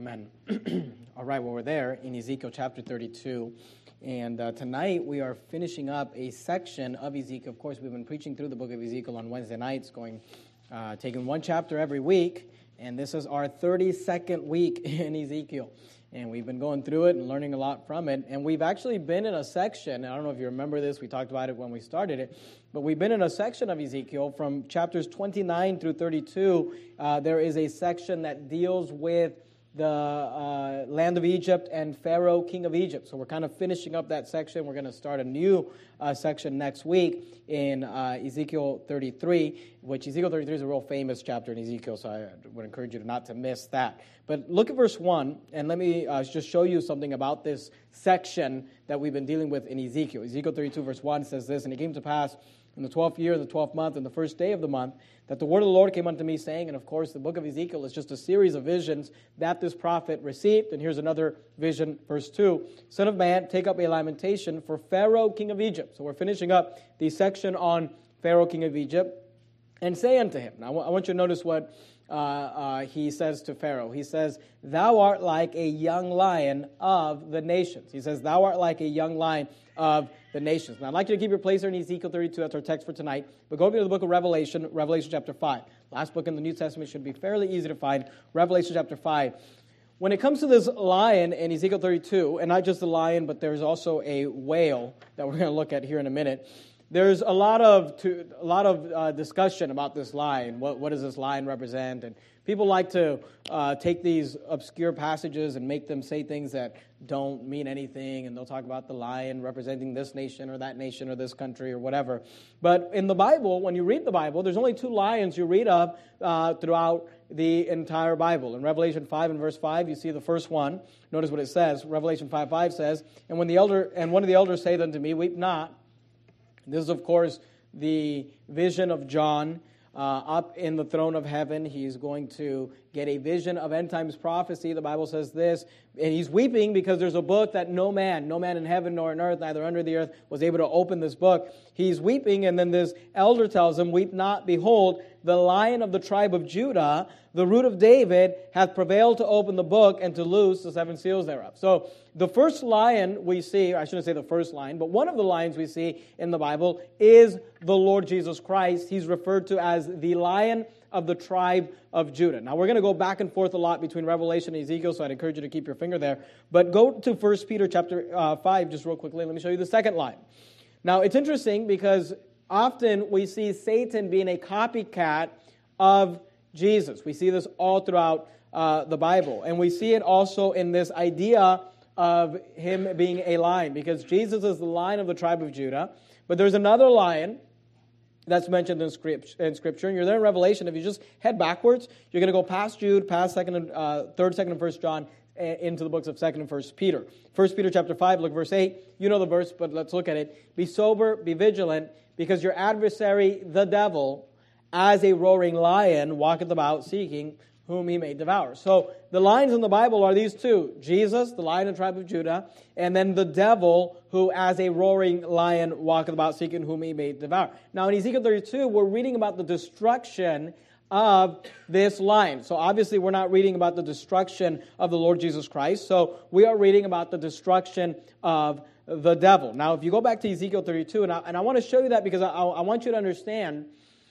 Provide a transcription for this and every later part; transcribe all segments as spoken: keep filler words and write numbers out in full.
Amen. All right, well, we're there in Ezekiel chapter thirty-two, and uh, tonight we are finishing up a section of Ezekiel. Of course, we've been preaching through the book of Ezekiel on Wednesday nights, going, uh, taking one chapter every week, and this is our thirty-second week in Ezekiel, and we've been going through it and learning a lot from it, and we've actually been in a section, I don't know if you remember this, we talked about it when we started it, but we've been in a section of Ezekiel from chapters twenty-nine through thirty-two. Uh, there is a section that deals with the uh, land of Egypt and Pharaoh, king of Egypt. So we're kind of finishing up that section. We're going to start a new uh, section next week in uh, Ezekiel thirty-three, which Ezekiel thirty-three is a real famous chapter in Ezekiel, so I would encourage you to not to miss that. But look at verse one, and let me uh, just show you something about this section that we've been dealing with in Ezekiel. Ezekiel thirty-two, verse one says this, "And it came to pass in the twelfth year, in the twelfth month, in the first day of the month, that the word of the Lord came unto me, saying," and of course the book of Ezekiel is just a series of visions that this prophet received. And here's another vision, verse two, "Son of man, take up a lamentation for Pharaoh, king of Egypt." So we're finishing up the section on Pharaoh, king of Egypt, "and say unto him." Now I want you to notice what uh, uh, he says to Pharaoh. He says, "Thou art like a young lion of the nations." He says, "Thou art like a young lion of the nations." Now, I'd like you to keep your place there in Ezekiel thirty-two. That's our text for tonight. But go over to the book of Revelation, Revelation chapter five. Last book in the New Testament, should be fairly easy to find. Revelation chapter five. When it comes to this lion in Ezekiel thirty-two, and not just the lion, but there's also a whale that we're going to look at here in a minute. There's a lot of to, a lot of uh, discussion about this lion. What, what does this lion represent? And people like to uh, take these obscure passages and make them say things that don't mean anything, and they'll talk about the lion representing this nation or that nation or this country or whatever. But in the Bible, when you read the Bible, there's only two lions you read of uh, throughout the entire Bible. In Revelation five and verse five, you see the first one. Notice what it says. Revelation five five says, "And when the elder and one of the elders saith unto me, Weep not." This is, of course, the vision of John uh, up in the throne of heaven. He's going to get a vision of end times prophecy. The Bible says this, and he's weeping because there's a book that no man, no man in heaven nor on earth, neither under the earth, was able to open this book. He's weeping, and then this elder tells him, "Weep not, behold, the Lion of the tribe of Judah, the root of David, hath prevailed to open the book and to loose the seven seals thereof." So the first lion we see, I shouldn't say the first lion, but one of the lions we see in the Bible is the Lord Jesus Christ. He's referred to as the Lion of the tribe of Judah. Now, we're going to go back and forth a lot between Revelation and Ezekiel, so I'd encourage you to keep your finger there. But go to First Peter chapter uh, five just real quickly. Let me show you the second lion. Now, it's interesting because often we see Satan being a copycat of Jesus. We see this all throughout uh, the Bible. And we see it also in this idea of him being a lion, because Jesus is the Lion of the tribe of Judah. But there's another lion that's mentioned in Scripture, and you're there in Revelation. If you just head backwards, you're going to go past Jude, past second and uh, third, second, and first John, into the books of second and first Peter. First Peter chapter five, look verse eight. You know the verse, but let's look at it. "Be sober, be vigilant, because your adversary, the devil, as a roaring lion, walketh about, seeking whom he may devour." So the lions in the Bible are these two: Jesus, the Lion of the tribe of Judah, and then the devil, who as a roaring lion walketh about, seeking whom he may devour. Now in Ezekiel thirty-two, we're reading about the destruction of this lion. So obviously we're not reading about the destruction of the Lord Jesus Christ. So we are reading about the destruction of the devil. Now if you go back to Ezekiel thirty-two, and I, and I want to show you that because I, I want you to understand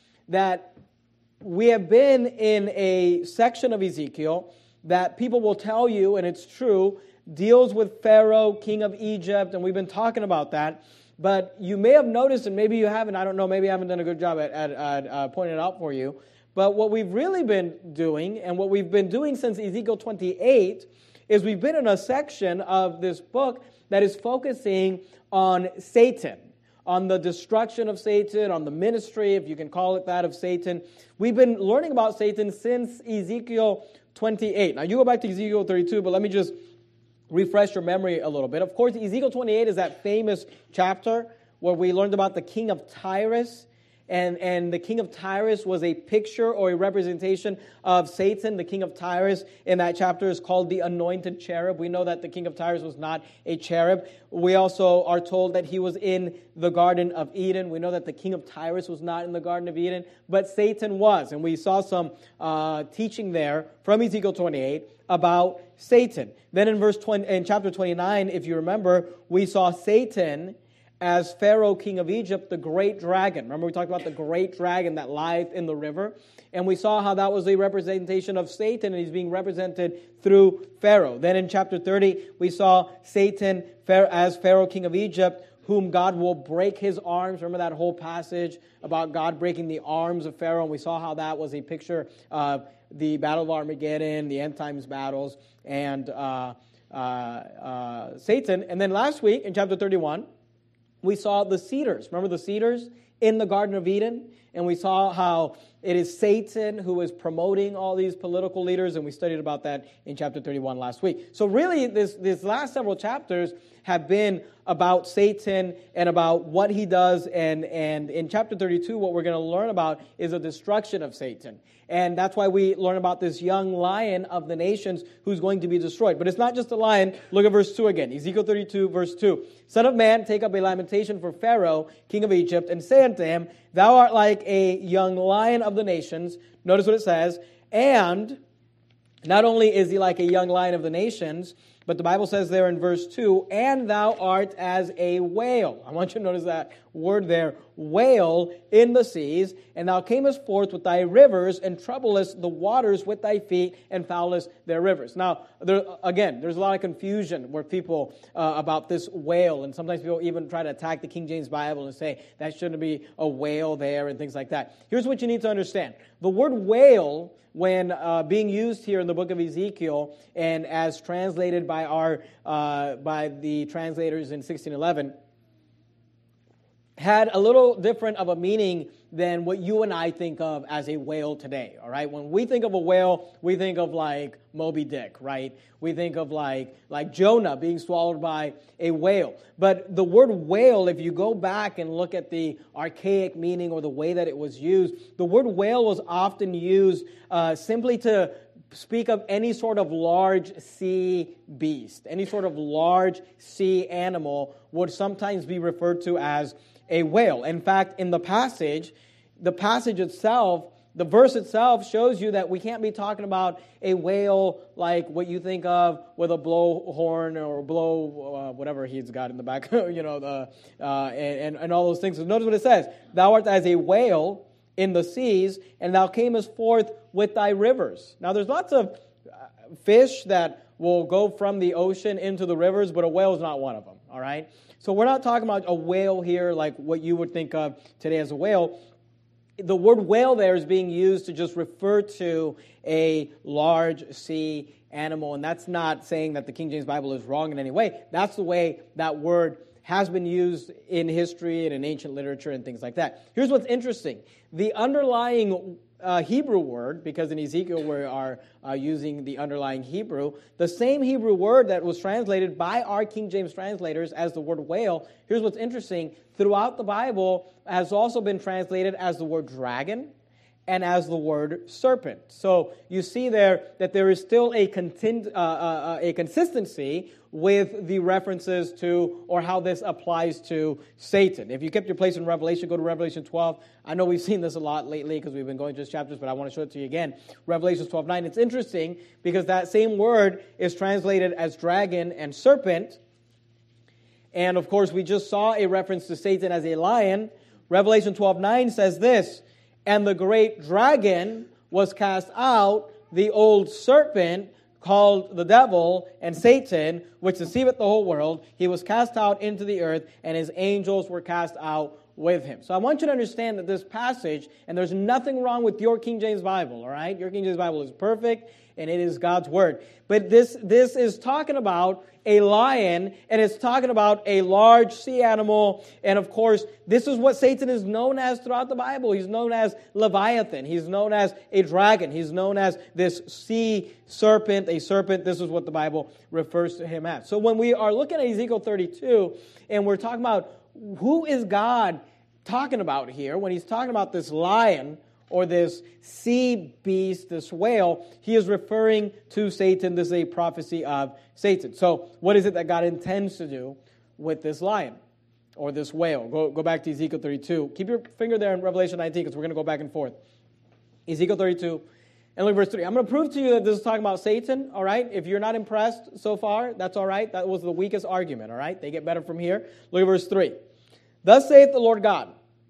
that we have been in a section of Ezekiel that people will tell you, and it's true, deals with Pharaoh, king of Egypt, and we've been talking about that. But you may have noticed, and maybe you haven't, I don't know, maybe I haven't done a good job at, at, at uh, pointing it out for you, but what we've really been doing, and what we've been doing since Ezekiel twenty-eight, is we've been in a section of this book that is focusing on Satan, on the destruction of Satan, on the ministry, if you can call it that, of Satan. We've been learning about Satan since Ezekiel twenty-eight. Now, you go back to Ezekiel thirty-two, but let me just refresh your memory a little bit. Of course, Ezekiel twenty-eight is that famous chapter where we learned about the king of Tyrus, and, and the king of Tyrus was a picture or a representation of Satan. The king of Tyrus in that chapter is called the anointed cherub. We know that the king of Tyrus was not a cherub. We also are told that he was in the Garden of Eden. We know that the king of Tyrus was not in the Garden of Eden, but Satan was. And we saw some uh, teaching there from Ezekiel twenty-eight about Satan. Then in verse twenty, in chapter twenty-nine, if you remember, we saw Satan as Pharaoh, king of Egypt, the great dragon. Remember we talked about the great dragon that lieth in the river? And we saw how that was a representation of Satan, and he's being represented through Pharaoh. Then in chapter thirty, we saw Satan as Pharaoh, king of Egypt, whom God will break his arms. Remember that whole passage about God breaking the arms of Pharaoh? And we saw how that was a picture of the Battle of Armageddon, the end times battles, and uh, uh, uh, Satan. And then last week, in chapter thirty-one, we saw the cedars. Remember the cedars in the Garden of Eden? And we saw how it is Satan who is promoting all these political leaders, and we studied about that in chapter thirty-one last week. So really, this, this last several chapters have been about Satan and about what he does, and, and in chapter thirty-two, what we're going to learn about is the destruction of Satan. And that's why we learn about this young lion of the nations who's going to be destroyed. But it's not just a lion. Look at verse two again. Ezekiel thirty-two, verse two. Son of man, take up a lamentation for Pharaoh, king of Egypt, and say unto him, thou art like a young lion of the nations. Notice what it says. And not only is he like a young lion of the nations, but the Bible says there in verse two, and thou art as a whale. I want you to notice that word there, whale in the seas, and thou camest forth with thy rivers, and troublest the waters with thy feet, and foulest their rivers. Now, there, again, there's a lot of confusion where people uh, about this whale, and sometimes people even try to attack the King James Bible and say that shouldn't be a whale there and things like that. Here's what you need to understand. The word whale, when uh, being used here in the book of Ezekiel, and as translated by our uh, by the translators in sixteen eleven, had a little different of a meaning than what you and I think of as a whale today, all right? When we think of a whale, we think of like Moby Dick, right? We think of like, like Jonah being swallowed by a whale. But the word whale, if you go back and look at the archaic meaning or the way that it was used, the word whale was often used uh, simply to speak of any sort of large sea beast. Any sort of large sea animal would sometimes be referred to as a whale. In fact, in the passage, the passage itself, the verse itself shows you that we can't be talking about a whale like what you think of with a blowhorn or blow, uh, whatever he's got in the back, you know, the, uh, and, and all those things. So notice what it says. Thou art as a whale in the seas, and thou camest forth with thy rivers. Now, there's lots of fish that will go from the ocean into the rivers, but a whale is not one of them, all right? So we're not talking about a whale here like what you would think of today as a whale. The word whale there is being used to just refer to a large sea animal, and that's not saying that the King James Bible is wrong in any way. That's the way that word has been used in history and in ancient literature and things like that. Here's what's interesting. The underlying uh, Hebrew word, because in Ezekiel we are uh, using the underlying Hebrew, the same Hebrew word that was translated by our King James translators as the word whale, here's what's interesting. Throughout the Bible has also been translated as the word dragon and as the word serpent. So you see there that there is still a, contin- uh, uh, a consistency with the references to or how this applies to Satan. If you kept your place in Revelation, go to Revelation twelve. I know we've seen this a lot lately because we've been going through chapters, but I want to show it to you again. Revelation twelve nine. It's interesting because that same word is translated as dragon and serpent. And of course, we just saw a reference to Satan as a lion. Revelation twelve nine says this, and the great dragon was cast out, the old serpent called the devil and Satan, which deceiveth the whole world. He was cast out into the earth, and his angels were cast out with him. So I want you to understand that this passage, and there's nothing wrong with your King James Bible, all right? Your King James Bible is perfect, and it is God's Word. But this, this is talking about a lion, and it's talking about a large sea animal. And of course, this is what Satan is known as throughout the Bible. He's known as Leviathan. He's known as a dragon. He's known as this sea serpent, a serpent. This is what the Bible refers to him as. So when we are looking at Ezekiel thirty-two, and we're talking about who is God talking about here, when he's talking about this lion or this sea beast, this whale, he is referring to Satan. This is a prophecy of Satan. So what is it that God intends to do with this lion or this whale? Go, go back to Ezekiel thirty-two. Keep your finger there in Revelation nineteen because we're going to go back and forth. Ezekiel thirty-two. And look at verse three. I'm going to prove to you that this is talking about Satan, all right? If you're not impressed so far, that's all right. That was the weakest argument, all right? They get better from here. Look at verse three. Thus saith the Lord God,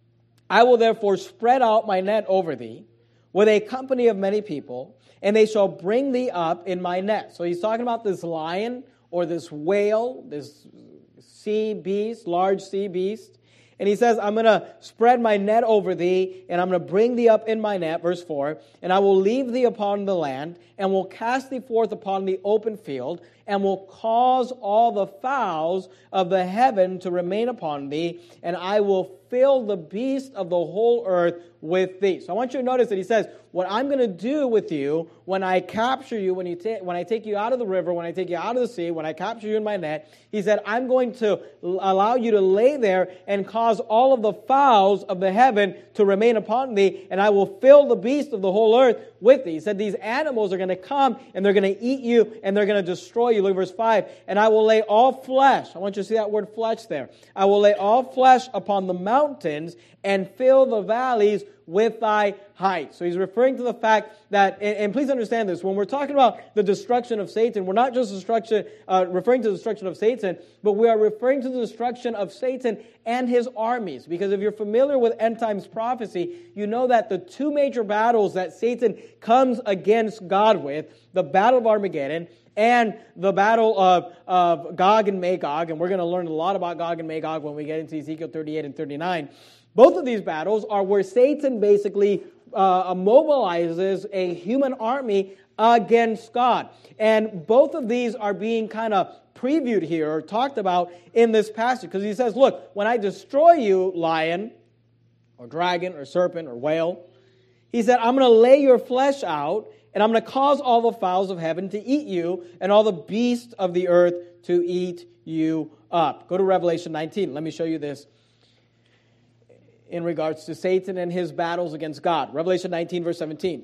I will therefore spread out my net over thee with a company of many people, and they shall bring thee up in my net. So he's talking about this lion or this whale, this sea beast, large sea beast. And he says, I'm going to spread my net over thee, and I'm going to bring thee up in my net, verse four, and I will leave thee upon the land, and will cast thee forth upon the open field, and will cause all the fowls of the heaven to remain upon thee, and I will fill the beast of the whole earth with thee. So I want you to notice that he says, what I'm going to do with you when I capture you, when you ta- when I take you out of the river, when I take you out of the sea, when I capture you in my net, he said, I'm going to allow you to lay there and cause all of the fowls of the heaven to remain upon thee, and I will fill the beast of the whole earth with thee. He said, these animals are going to come, and they're going to eat you, and they're going to destroy you. Look at verse five. And I will lay all flesh, I want you to see that word flesh there. I will lay all flesh upon the mountains, and fill the valleys with thy height. So he's referring to the fact that, and, and please understand this, when we're talking about the destruction of Satan, we're not just destruction, uh, referring to the destruction of Satan, but we are referring to the destruction of Satan and his armies. Because if you're familiar with end times prophecy, you know that the two major battles that Satan comes against God with, the battle of Armageddon and the battle of, of Gog and Magog, and we're going to learn a lot about Gog and Magog when we get into Ezekiel thirty-eight and thirty-nine. Both of these battles are where Satan basically uh, mobilizes a human army against God. And both of these are being kind of previewed here or talked about in this passage. Because he says, look, when I destroy you, lion, or dragon, or serpent, or whale, he said, I'm going to lay your flesh out, and I'm going to cause all the fowls of heaven to eat you, and all the beasts of the earth to eat you up. Go to Revelation nineteen. Let me show you this in regards to Satan and his battles against God. Revelation nineteen, verse seventeen.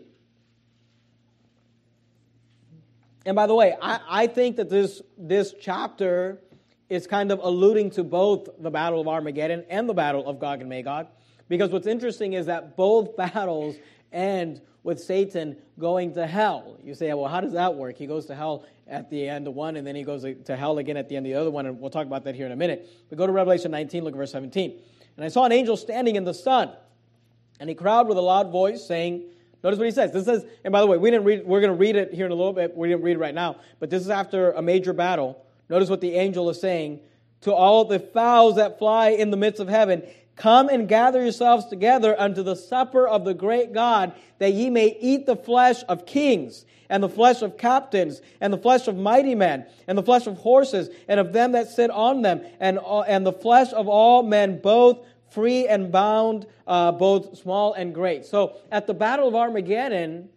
And by the way, I, I think that this, this chapter is kind of alluding to both the battle of Armageddon and the battle of Gog and Magog. Because what's interesting is that both battles end with Satan going to hell. You say, well, how does that work? He goes to hell at the end of one, and then he goes to hell again at the end of the other one, and we'll talk about that here in a minute. But go to Revelation nineteen, look at verse seventeen. And I saw an angel standing in the sun, and he cried with a loud voice, saying, notice what he says. This says, and by the way, we didn't read, we're going to read it here in a little bit. We didn't read it right now, but this is after a major battle. Notice what the angel is saying. To all the fowls that fly in the midst of heaven, come and gather yourselves together unto the supper of the great God, that ye may eat the flesh of kings, and the flesh of captains, and the flesh of mighty men, and the flesh of horses, and of them that sit on them, and, and the flesh of all men, both free and bound, uh, both small and great. So at the battle of Armageddon,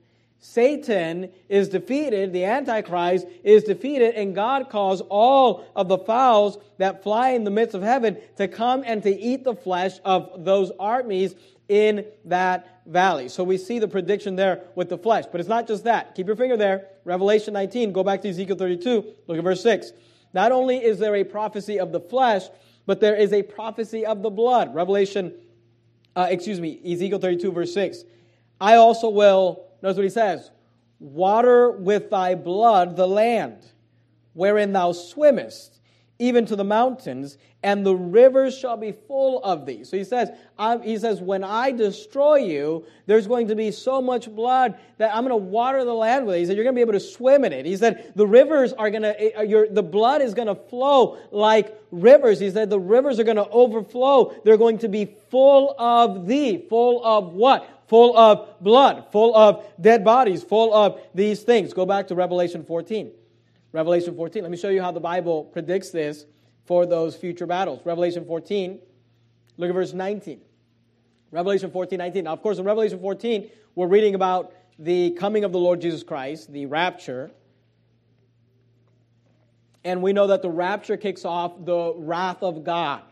Satan is defeated, the Antichrist is defeated, and God calls all of the fowls that fly in the midst of heaven to come and to eat the flesh of those armies in that valley. So we see the prediction there with the flesh. But it's not just that. Keep your finger there. Revelation nineteen, go back to Ezekiel thirty-two, look at verse six. Not only is there a prophecy of the flesh, but there is a prophecy of the blood. Revelation, uh, excuse me, Ezekiel thirty-two, verse six. I also will, notice what he says, water with thy blood the land, wherein thou swimmest, even to the mountains, and the rivers shall be full of thee. So he says, um, he says, when I destroy you, there's going to be so much blood that I'm going to water the land with it. He said, you're going to be able to swim in it. He said, the rivers are going to, your, the blood is going to flow like rivers. He said, the rivers are going to overflow. They're going to be full of thee. Full of what? Full of blood. Full of dead bodies. Full of these things. Go back to Revelation fourteen. Revelation fourteen. Let me show you how the Bible predicts this for those future battles. Revelation fourteen, look at verse nineteen. Revelation fourteen, nineteen. Now, of course, in Revelation fourteen, we're reading about the coming of the Lord Jesus Christ, the rapture. And we know that the rapture kicks off the wrath of God.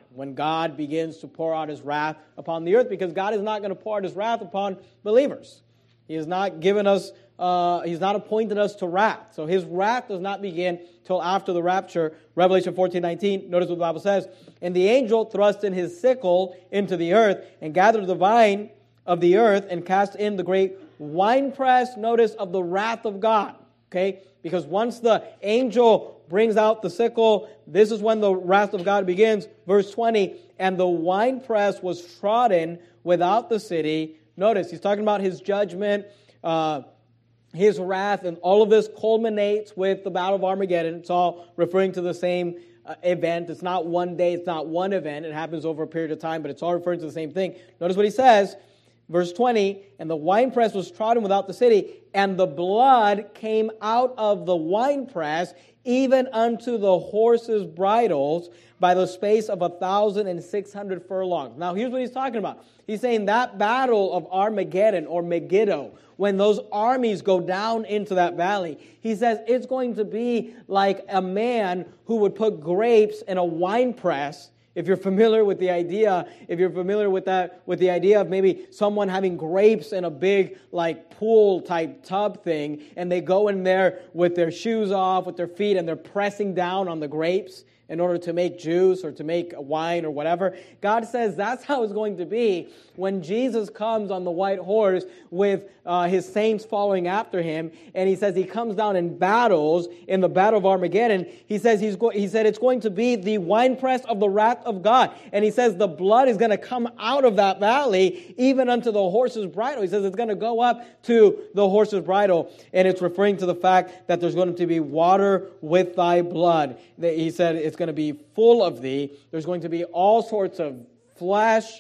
when God begins to pour out his wrath upon the earth, because God is not going to pour out his wrath upon believers. He has not given us, uh, he's not appointed us to wrath. So his wrath does not begin till after the rapture. Revelation fourteen nineteen, notice what the Bible says. And the angel thrust in his sickle into the earth and gathered the vine of the earth and cast in the great winepress, notice, of the wrath of God. Okay? Because once the angel brings out the sickle, this is when the wrath of God begins. Verse twenty, and the winepress was trodden without the city. Notice, he's talking about his judgment, uh, his wrath, and all of this culminates with the Battle of Armageddon. It's all referring to the same uh, event. It's not one day, it's not one event. It happens over a period of time, but it's all referring to the same thing. Notice what he says, verse twenty, and the winepress was trodden without the city, and the blood came out of the winepress, even unto the horses' bridles, by the space of a thousand and six hundred furlongs. Now, here's what he's talking about. He's saying that battle of Armageddon, or Megiddo, when those armies go down into that valley, he says it's going to be like a man who would put grapes in a wine press. If you're familiar with the idea, if you're familiar with that, with the idea of maybe someone having grapes in a big, like, pool type tub thing, and they go in there with their shoes off, with their feet, and they're pressing down on the grapes in order to make juice or to make wine or whatever. God says that's how it's going to be when Jesus comes on the white horse with uh, his saints following after him. And he says he comes down in battles, in the battle of Armageddon. He says he's go- he said it's going to be the winepress of the wrath of God. And he says the blood is going to come out of that valley, even unto the horse's bridle. He says it's going to go up to the horse's bridle. And it's referring to the fact that there's going to be water with thy blood. He said it's going to be full of thee. There's going to be all sorts of flesh,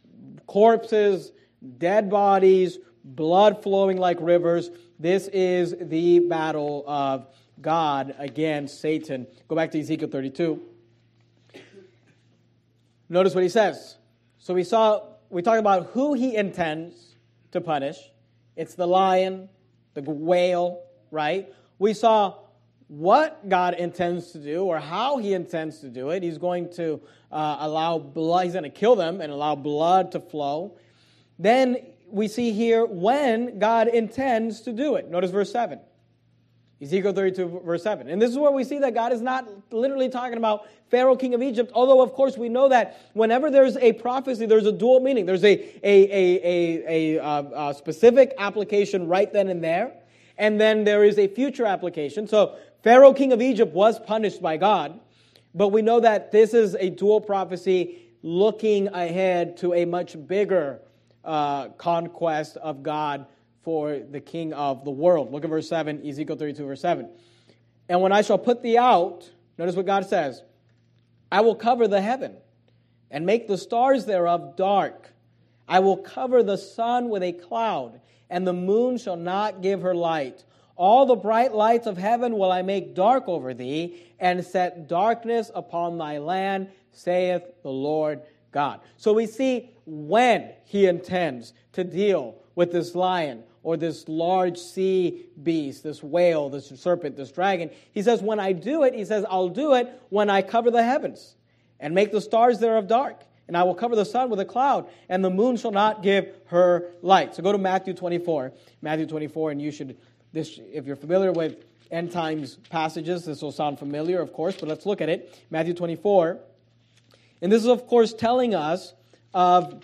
corpses, dead bodies, blood flowing like rivers. This is the battle of God against Satan. Go back to Ezekiel thirty-two. Notice what he says. So we saw, we talked about who he intends to punish. It's the lion, the whale, right? We saw what God intends to do, or how he intends to do it. He's going to uh, allow blood, he's going to kill them and allow blood to flow. Then we see here when God intends to do it. Notice verse seven. Ezekiel thirty-two, verse seven. And this is where we see that God is not literally talking about Pharaoh, king of Egypt, although, of course, we know that whenever there's a prophecy, there's a dual meaning. There's a, a, a, a, a, a specific application right then and there, and then there is a future application. So Pharaoh, king of Egypt, was punished by God, but we know that this is a dual prophecy looking ahead to a much bigger uh, conquest of God for the king of the world. Look at verse seven, Ezekiel thirty-two, verse seven. And when I shall put thee out, notice what God says, I will cover the heaven and make the stars thereof dark. I will cover the sun with a cloud, and the moon shall not give her light. All the bright lights of heaven will I make dark over thee, and set darkness upon thy land, saith the Lord God. So we see when he intends to deal with this lion, or this large sea beast, this whale, this serpent, this dragon. He says, when I do it, he says, I'll do it when I cover the heavens and make the stars thereof dark. And I will cover the sun with a cloud, and the moon shall not give her light. So go to Matthew twenty-four. Matthew twenty-four, and you should, this, if you're familiar with end times passages, this will sound familiar, of course, but let's look at it. Matthew twenty-four. And this is, of course, telling us of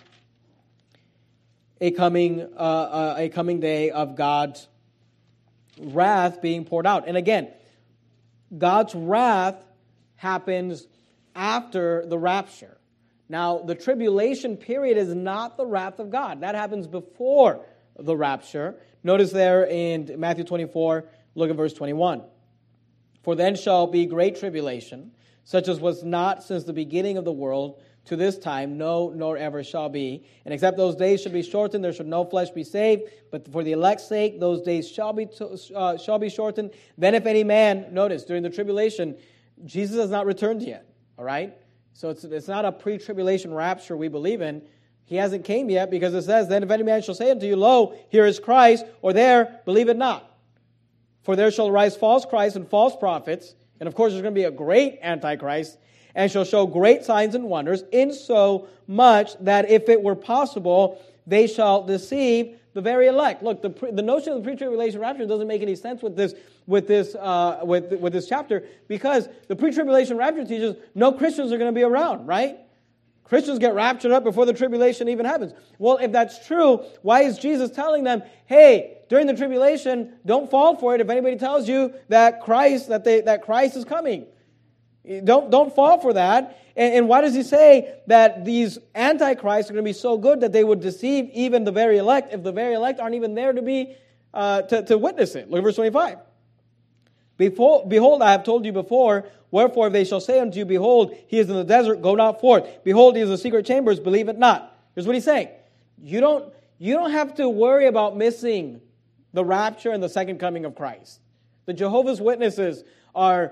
a coming, uh, uh, a coming day of God's wrath being poured out. And again, God's wrath happens after the rapture. Now, the tribulation period is not the wrath of God. That happens before the rapture. Notice there in Matthew twenty-four, look at verse twenty-one. For then shall be great tribulation, such as was not since the beginning of the world to this time, no, nor ever shall be. And except those days should be shortened, there should no flesh be saved. But for the elect's sake, those days shall be uh, shall be shortened. Then if any man, notice, during the tribulation, Jesus has not returned yet, all right? So it's, it's not a pre-tribulation rapture we believe in. He hasn't came yet, because it says, then if any man shall say unto you, lo, here is Christ, or there, believe it not. For there shall arise false Christs and false prophets. And of course, there's going to be a great Antichrist. and shall show great signs and wonders, inso much that if it were possible, they shall deceive the very elect. Look, the, pre, the notion of the pre-tribulation rapture doesn't make any sense with this with this uh, with with this chapter, because the pre-tribulation rapture teaches no Christians are going to be around, right? Christians get raptured up before the tribulation even happens. Well, if that's true, why is Jesus telling them, hey, during the tribulation, don't fall for it if anybody tells you that Christ that they that Christ is coming? Don't don't fall for that. And, and why does he say that these antichrists are going to be so good that they would deceive even the very elect if the very elect aren't even there to be uh, to, to witness it? Look at verse twenty-five. Before, behold, I have told you before, wherefore if they shall say unto you, behold, he is in the desert, go not forth. Behold, he is in the secret chambers, believe it not. Here's what he's saying. You don't, you don't have to worry about missing the rapture and the second coming of Christ. The Jehovah's Witnesses are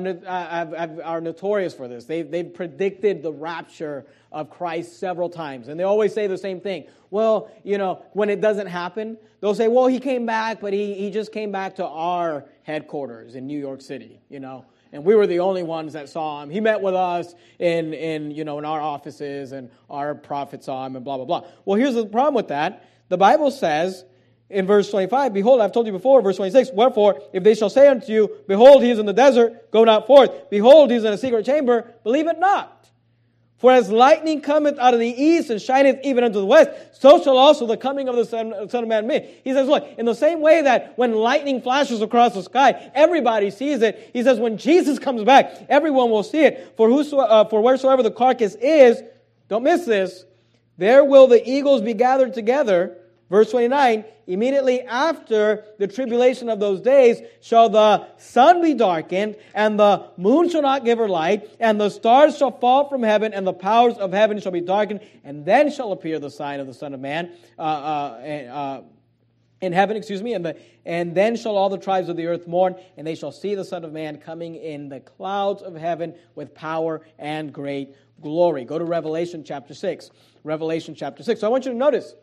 uh, are notorious for this. They've, they've predicted the rapture of Christ several times. And they always say the same thing. Well, you know, when it doesn't happen, they'll say, well, he came back, but he, he just came back to our headquarters in New York City, you know. And we were the only ones that saw him. He met with us in, in, you know, in our offices, and our prophet saw him, and blah, blah, blah. Well, here's the problem with that. The Bible says in verse twenty-five, behold, I've told you before, verse twenty-six, wherefore, if they shall say unto you, behold, he is in the desert, go not forth. Behold, he is in a secret chamber, believe it not. For as lightning cometh out of the east and shineth even unto the west, so shall also the coming of the Son, Son of Man be. He says, look, in the same way that when lightning flashes across the sky, everybody sees it. He says, when Jesus comes back, everyone will see it. For whoso, uh, for wheresoever the carcass is, don't miss this, there will the eagles be gathered together. Verse twenty-nine, immediately after the tribulation of those days shall the sun be darkened, and the moon shall not give her light, and the stars shall fall from heaven, and the powers of heaven shall be darkened, and then shall appear the sign of the Son of Man uh, uh, uh, in heaven, excuse me, and, the, and then shall all the tribes of the earth mourn, and they shall see the Son of Man coming in the clouds of heaven with power and great glory. Go to Revelation chapter six. Revelation chapter six. So I want you to notice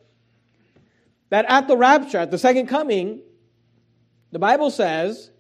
that at the rapture, at the second coming, the Bible says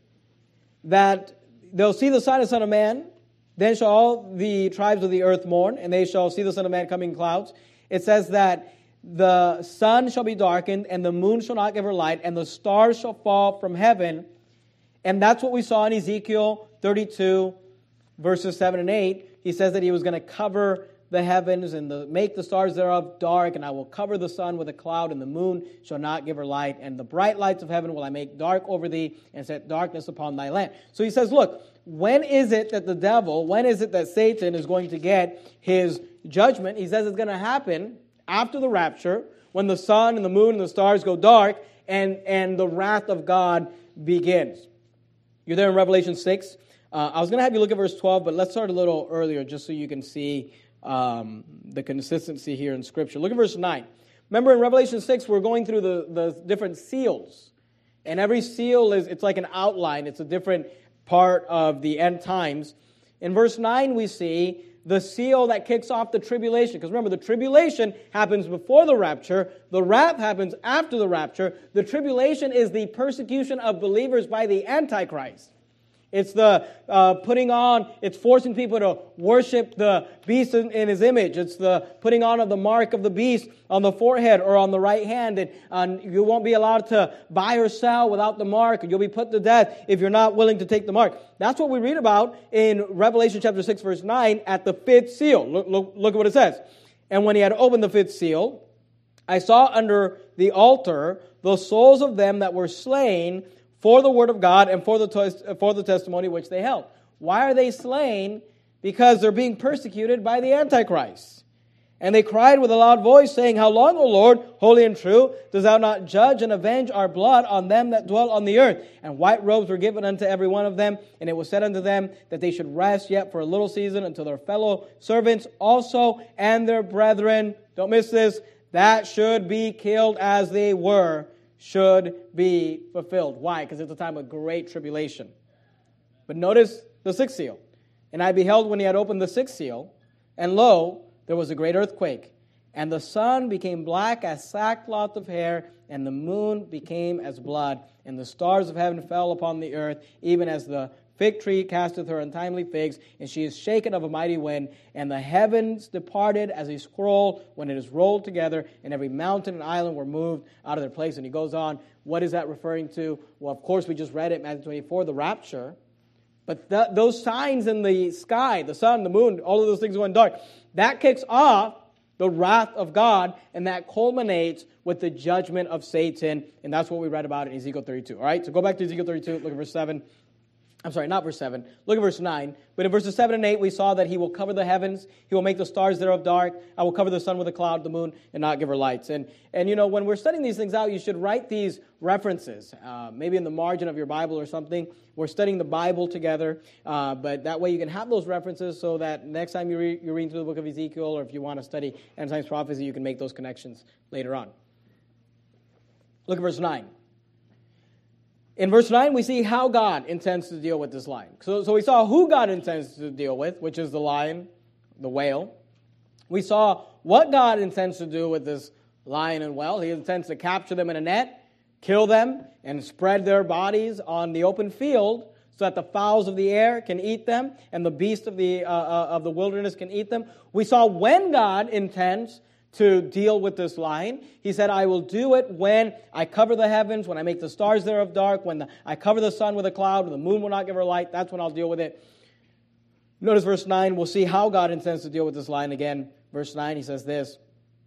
that they'll see the sign of the Son of Man, then shall all the tribes of the earth mourn, and they shall see the Son of Man coming in clouds. It says that the sun shall be darkened, and the moon shall not give her light, and the stars shall fall from heaven. And that's what we saw in Ezekiel thirty-two, verses seven and eight. He says that he was going to cover the heavens and the, make the stars thereof dark, and I will cover the sun with a cloud, and the moon shall not give her light, and the bright lights of heaven will I make dark over thee, and set darkness upon thy land. So he says, look, when is it that the devil, when is it that Satan is going to get his judgment? He says it's going to happen after the rapture, when the sun and the moon and the stars go dark, and, and the wrath of God begins. You're there in Revelation six. Uh, I was going to have you look at verse twelve, but let's start a little earlier just so you can see Um, the consistency here in Scripture. Look at verse nine. Remember in Revelation six, we're going through the, the different seals. And every seal is, it's like an outline. It's a different part of the end times. In verse nine, we see the seal that kicks off the tribulation. Because remember, the tribulation happens before the rapture. The wrath happens after the rapture. The tribulation is the persecution of believers by the Antichrist. It's the uh, putting on, it's forcing people to worship the beast in, in his image. It's the putting on of the mark of the beast on the forehead or on the right hand. And uh, you won't be allowed to buy or sell without the mark. You'll be put to death if you're not willing to take the mark. That's what we read about in Revelation chapter six, verse nine, at the fifth seal. Look, look, look at what it says. And when he had opened the fifth seal, I saw under the altar the souls of them that were slain for the word of God and for the for the testimony which they held. Why are they slain? Because they're being persecuted by the Antichrist. And they cried with a loud voice, saying, How long, O Lord, holy and true, dost thou not judge and avenge our blood on them that dwell on the earth? And white robes were given unto every one of them, and it was said unto them that they should rest yet for a little season until their fellow servants also and their brethren, don't miss this, that should be killed as they were, should be fulfilled. Why? Because it's a time of great tribulation. But notice the sixth seal. And I beheld when he had opened the sixth seal, and lo, there was a great earthquake, and the sun became black as sackcloth of hair, and the moon became as blood, and the stars of heaven fell upon the earth, even as the fig tree casteth her untimely figs, and she is shaken of a mighty wind, and the heavens departed as a scroll when it is rolled together, and every mountain and island were moved out of their place. And he goes on, what is that referring to? Well, of course, we just read it, Matthew twenty-four, the rapture. But th- those signs in the sky, the sun, the moon, all of those things going dark, that kicks off the wrath of God, and that culminates with the judgment of Satan, and that's what we read about in Ezekiel thirty-two. All right, so go back to Ezekiel thirty-two, look at verse seven. I'm sorry, not verse seven. Look at verse nine. But in verses seven and eight, we saw that he will cover the heavens. He will make the stars thereof dark. I will cover the sun with a cloud, the moon, and not give her lights. And, and you know, when we're studying these things out, you should write these references, uh, maybe in the margin of your Bible or something. We're studying the Bible together, uh, but that way you can have those references so that next time you re- you're reading through the book of Ezekiel, or if you want to study end times prophecy, you can make those connections later on. Look at verse nine. In verse nine, we see how God intends to deal with this lion. So, so we saw who God intends to deal with, which is the lion, the whale. We saw what God intends to do with this lion and whale. He intends to capture them in a net, kill them, and spread their bodies on the open field so that the fowls of the air can eat them and the beasts of the, uh, uh, of the wilderness can eat them. We saw when God intends to deal with this lion. He said, I will do it when I cover the heavens, when I make the stars thereof dark, when the, I cover the sun with a cloud, when the moon will not give her light. That's when I'll deal with it. Notice verse nine. We'll see how God intends to deal with this lion again. Verse nine, he says this,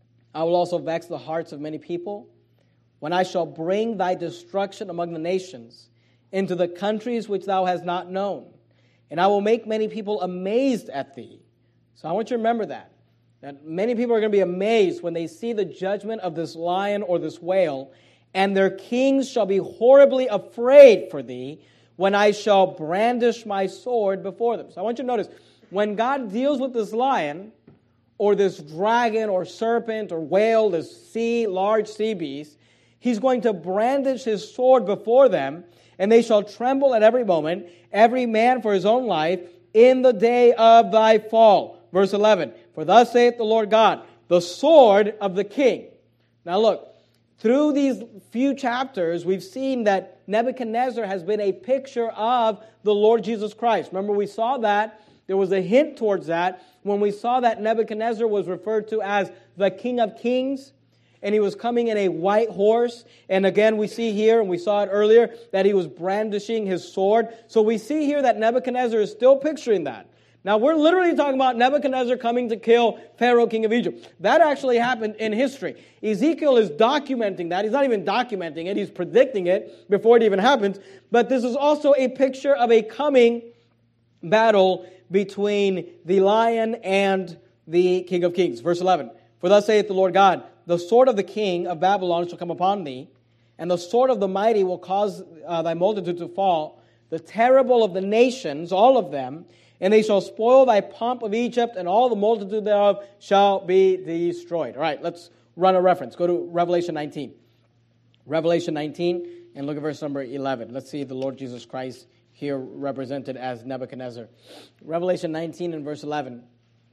I will also vex the hearts of many people when I shall bring thy destruction among the nations into the countries which thou hast not known. And I will make many people amazed at thee. So I want you to remember that. That many people are going to be amazed when they see the judgment of this lion or this whale, and their kings shall be horribly afraid for thee when I shall brandish my sword before them. So I want you to notice, when God deals with this lion, or this dragon, or serpent, or whale, this sea, large sea beast, he's going to brandish his sword before them, and they shall tremble at every moment, every man for his own life, in the day of thy fall. Verse eleven, for thus saith the Lord God, the sword of the king. Now look, through these few chapters, we've seen that Nebuchadnezzar has been a picture of the Lord Jesus Christ. Remember, we saw that. There was a hint towards that when we saw that Nebuchadnezzar was referred to as the King of Kings, and he was coming in a white horse. And again, we see here, and we saw it earlier, that he was brandishing his sword. So we see here that Nebuchadnezzar is still picturing that. Now, we're literally talking about Nebuchadnezzar coming to kill Pharaoh, king of Egypt. That actually happened in history. Ezekiel is documenting that. He's not even documenting it. He's predicting it before it even happens. But this is also a picture of a coming battle between the lion and the King of Kings. Verse eleven, for thus saith the Lord God, the sword of the king of Babylon shall come upon thee, and the sword of the mighty will cause uh, thy multitude to fall, the terrible of the nations, all of them, and they shall spoil thy pomp of Egypt, and all the multitude thereof shall be destroyed. All right, let's run a reference. Go to Revelation nineteen. Revelation nineteen, and look at verse number eleven. Let's see the Lord Jesus Christ here represented as Nebuchadnezzar. Revelation nineteen and verse eleven.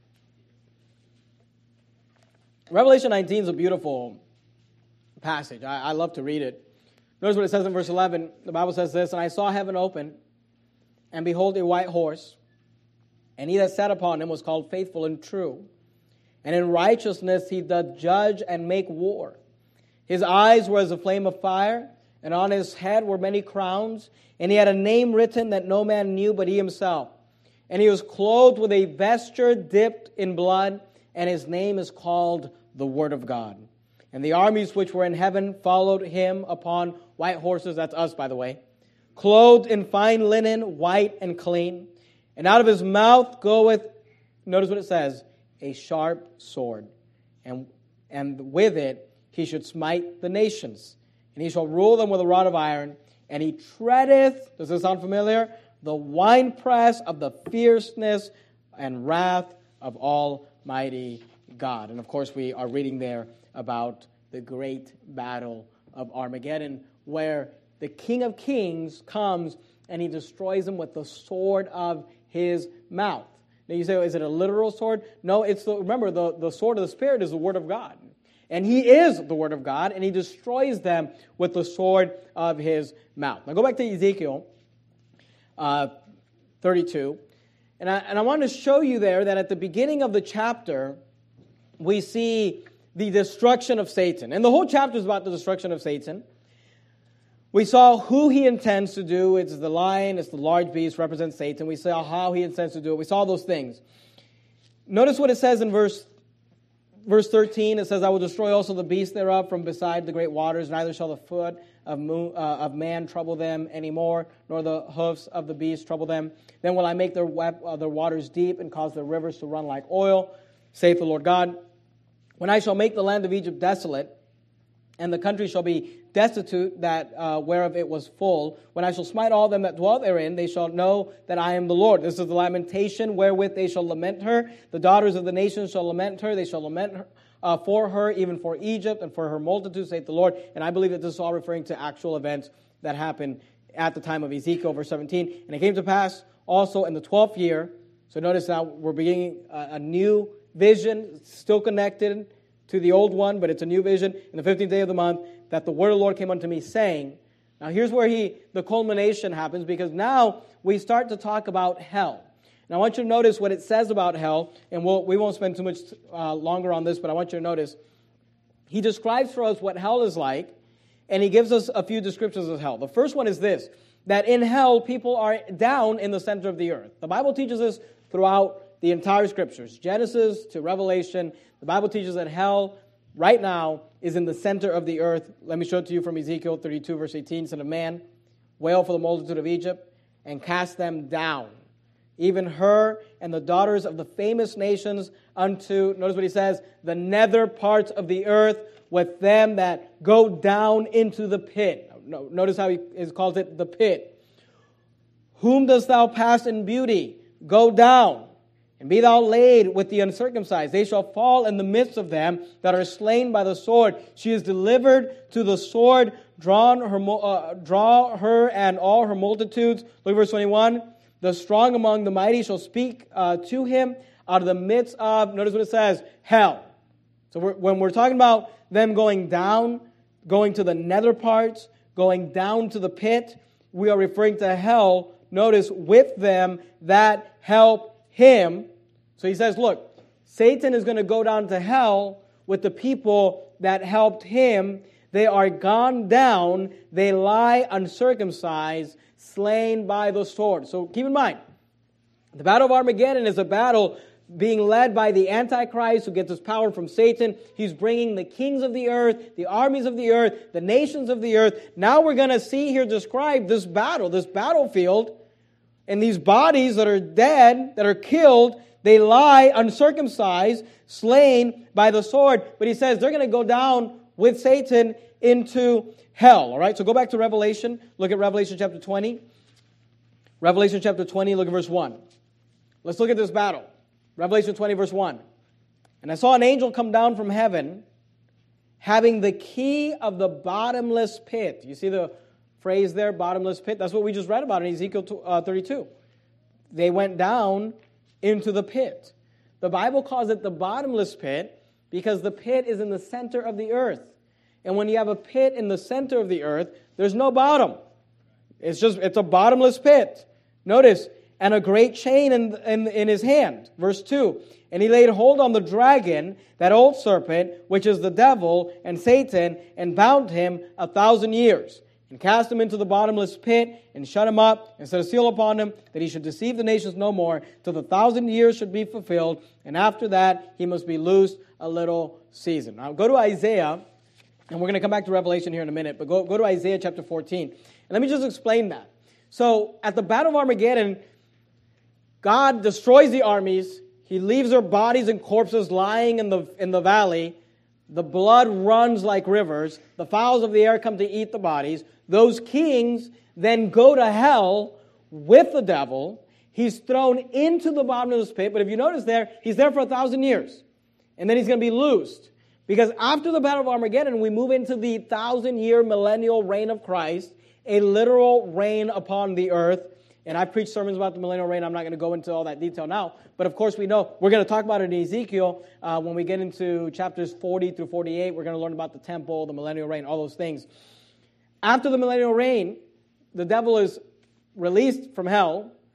Revelation nineteen is a beautiful passage. I, I love to read it. Notice what it says in verse eleven. The Bible says this, and I saw heaven open, and behold a white horse, and he that sat upon him was called Faithful and True. And in righteousness he doth judge and make war. His eyes were as a flame of fire, and on his head were many crowns. And he had a name written that no man knew but he himself. And he was clothed with a vesture dipped in blood, and his name is called the Word of God. And the armies which were in heaven followed him upon white horses. That's us, by the way. Clothed in fine linen, white and clean. And out of his mouth goeth, notice what it says, a sharp sword. And, and with it he should smite the nations. And he shall rule them with a rod of iron. And he treadeth, does this sound familiar? The winepress of the fierceness and wrath of Almighty God. And of course we are reading there about the great battle of Armageddon, where the King of Kings comes and he destroys them with the sword of his mouth. Now you say, is it a literal sword? No, it's the, remember, the, the sword of the Spirit is the Word of God. And he is the Word of God, and he destroys them with the sword of his mouth. Now go back to Ezekiel. Uh, thirty-two. And I, and I want to show you there that at the beginning of the chapter, we see the destruction of Satan. And the whole chapter is about the destruction of Satan. We saw who he intends to do. It's the lion, it's the large beast, represents Satan. We saw how he intends to do it. We saw those things. Notice what it says in verse, verse thirteen. It says, I will destroy also the beast thereof from beside the great waters, neither shall the foot of, moon, uh, of man trouble them anymore, nor the hoofs of the beast trouble them. Then will I make their, web, uh, their waters deep and cause their rivers to run like oil, saith the Lord God. When I shall make the land of Egypt desolate, and the country shall be destitute, that uh, whereof it was full. When I shall smite all them that dwell therein, they shall know that I am the Lord. This is the lamentation wherewith they shall lament her. The daughters of the nations shall lament her. They shall lament her, uh, for her, even for Egypt, and for her multitude, saith the Lord. And I believe that this is all referring to actual events that happened at the time of Ezekiel, verse seventeen. And it came to pass also in the twelfth year. So notice now we're beginning a, a new vision, still connected to the old one, but it's a new vision. In the fifteenth day of the month, that the word of the Lord came unto me, saying, now here's where he the culmination happens, because now we start to talk about hell. Now I want you to notice what it says about hell, and we'll, we won't spend too much uh, longer on this, but I want you to notice, he describes for us what hell is like, and he gives us a few descriptions of hell. The first one is this, that in hell people are down in the center of the earth. The Bible teaches this throughout the entire Scriptures, Genesis to Revelation. The Bible teaches that hell right now is in the center of the earth. Let me show it to you from Ezekiel thirty-two, verse eighteen. Son of man, wail for the multitude of Egypt, and cast them down, even her and the daughters of the famous nations unto, notice what he says, the nether parts of the earth, with them that go down into the pit. Notice how he calls it the pit. Whom dost thou pass in beauty? Go down. And be thou laid with the uncircumcised. They shall fall in the midst of them that are slain by the sword. She is delivered to the sword. Drawn her, uh, draw her and all her multitudes. Look at verse twenty-one. The strong among the mighty shall speak uh, to him out of the midst of, notice what it says, hell. So we're, when we're talking about them going down, going to the nether parts, going down to the pit, we are referring to hell. Notice, with them that help him. So he says, look, Satan is going to go down to hell with the people that helped him. They are gone down. They lie uncircumcised, slain by the sword. So keep in mind, the Battle of Armageddon is a battle being led by the Antichrist, who gets his power from Satan. He's bringing the kings of the earth, the armies of the earth, the nations of the earth. Now we're going to see here described this battle, this battlefield. And these bodies that are dead, that are killed, they lie uncircumcised, slain by the sword. But he says they're going to go down with Satan into hell. All right, so go back to Revelation. Look at Revelation chapter twenty. Revelation chapter twenty, look at verse one. Let's look at this battle. Revelation twenty, verse one. And I saw an angel come down from heaven, having the key of the bottomless pit. You see the phrase there, bottomless pit? That's what we just read about in Ezekiel thirty-two. They went down into the pit. The Bible calls it the bottomless pit because the pit is in the center of the earth. And when you have a pit in the center of the earth, there's no bottom. It's just, it's a bottomless pit. Notice, and a great chain in, in, in his hand. Verse two. And he laid hold on the dragon, that old serpent, which is the devil and Satan, and bound him a thousand years. And cast him into the bottomless pit, and shut him up, and set a seal upon him, that he should deceive the nations no more, till the thousand years should be fulfilled, and after that he must be loosed a little season. Now go to Isaiah, and we're going to come back to Revelation here in a minute, but go, go to Isaiah chapter fourteen. And let me just explain that. So, at the Battle of Armageddon, God destroys the armies, he leaves their bodies and corpses lying in the, in the valley, the blood runs like rivers, the fowls of the air come to eat the bodies. Those kings then go to hell with the devil. He's thrown into the bottomless pit, but if you notice there, he's there for a thousand years. And then he's going to be loosed. Because after the Battle of Armageddon, we move into the thousand-year millennial reign of Christ, a literal reign upon the earth. And I preach sermons about the millennial reign. I'm not going to go into all that detail now. But of course we know, we're going to talk about it in Ezekiel. Uh, when we get into chapters forty through forty-eight, we're going to learn about the temple, the millennial reign, all those things. After the millennial reign, the devil is released from hell,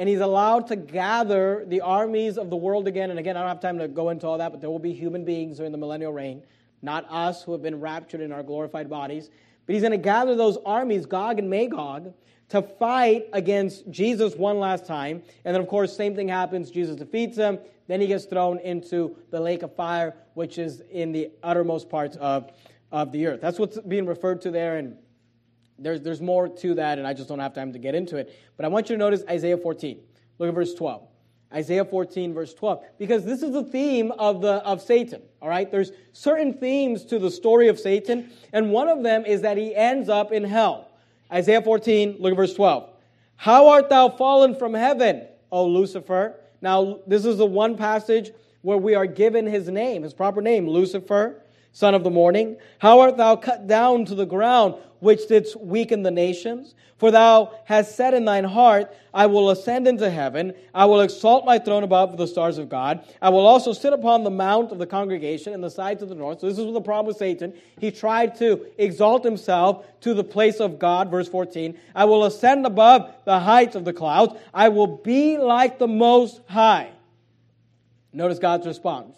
and he's allowed to gather the armies of the world again. And again, I don't have time to go into all that, but there will be human beings during the millennial reign, not us who have been raptured in our glorified bodies. But he's going to gather those armies, Gog and Magog, to fight against Jesus one last time. And then, of course, same thing happens. Jesus defeats him. Then he gets thrown into the lake of fire, which is in the uttermost parts of, of the earth. That's what's being referred to there, and there's, there's more to that, and I just don't have time to get into it. But I want you to notice Isaiah fourteen. Look at verse twelve. Isaiah fourteen, verse twelve. Because this is the theme of the of Satan, all right? There's certain themes to the story of Satan, and one of them is that he ends up in hell. Isaiah fourteen, look at verse twelve. How art thou fallen from heaven, O Lucifer? Now, this is the one passage where we are given his name, his proper name, Lucifer, son of the morning. How art thou cut down to the ground, which didst weaken the nations? For thou hast said in thine heart, I will ascend into heaven. I will exalt my throne above the stars of God. I will also sit upon the mount of the congregation in the sides of the north. So this is the problem with Satan. He tried to exalt himself to the place of God. Verse fourteen. I will ascend above the heights of the clouds. I will be like the Most High. Notice God's response.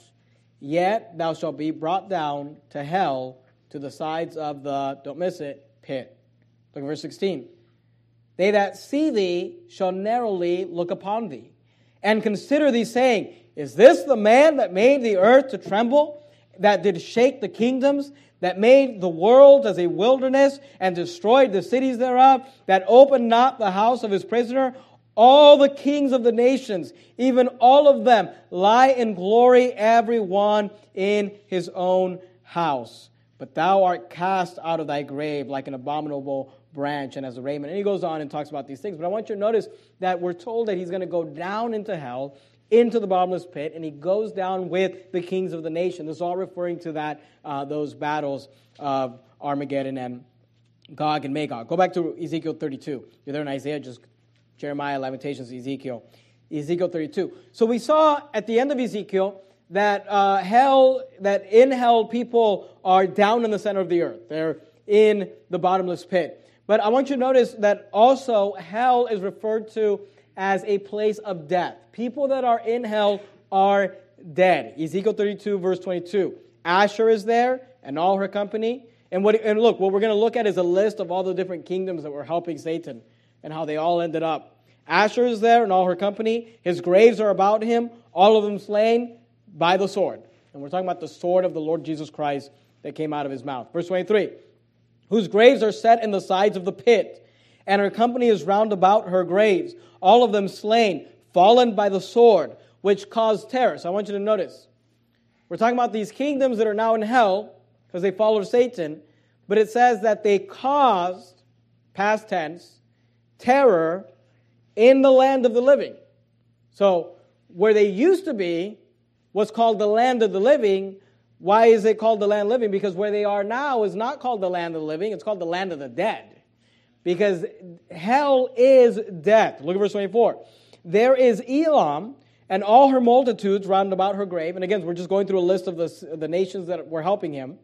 Yet thou shalt be brought down to hell, to the sides of the, don't miss it, pit. Look at verse sixteen. They that see thee shall narrowly look upon thee, and consider thee, saying, Is this the man that made the earth to tremble, that did shake the kingdoms, that made the world as a wilderness, and destroyed the cities thereof, that opened not the house of his prisoner? All the kings of the nations, even all of them, lie in glory, every one in his own house. But thou art cast out of thy grave like an abominable branch and as a raiment. And he goes on and talks about these things. But I want you to notice that we're told that he's going to go down into hell, into the bottomless pit, and he goes down with the kings of the nation. This is all referring to that uh, those battles of Armageddon and Gog and Magog. Go back to Ezekiel thirty-two. You're there in Isaiah, just Jeremiah, Lamentations, Ezekiel. Ezekiel thirty-two. So we saw at the end of Ezekiel that uh, hell, that in hell people are down in the center of the earth. They're in the bottomless pit. But I want you to notice that also hell is referred to as a place of death. People that are in hell are dead. Ezekiel thirty-two, verse twenty-two. Asher is there and all her company. And what? And look, what we're going to look at is a list of all the different kingdoms that were helping Satan and how they all ended up. Asher is there and all her company. His graves are about him, all of them slain by the sword. And we're talking about the sword of the Lord Jesus Christ that came out of his mouth. Verse twenty-three. Whose graves are set in the sides of the pit, and her company is round about her graves, all of them slain, fallen by the sword, which caused terror. So I want you to notice, we're talking about these kingdoms that are now in hell, because they followed Satan, but it says that they caused, past tense, terror in the land of the living. So where they used to be was called the land of the living. Why is it called the land of the living? Because where they are now is not called the land of the living, it's called the land of the dead. Because hell is death. Look at verse twenty-four. There is Elam and all her multitudes round about her grave. And again, we're just going through a list of the, the nations that were helping him.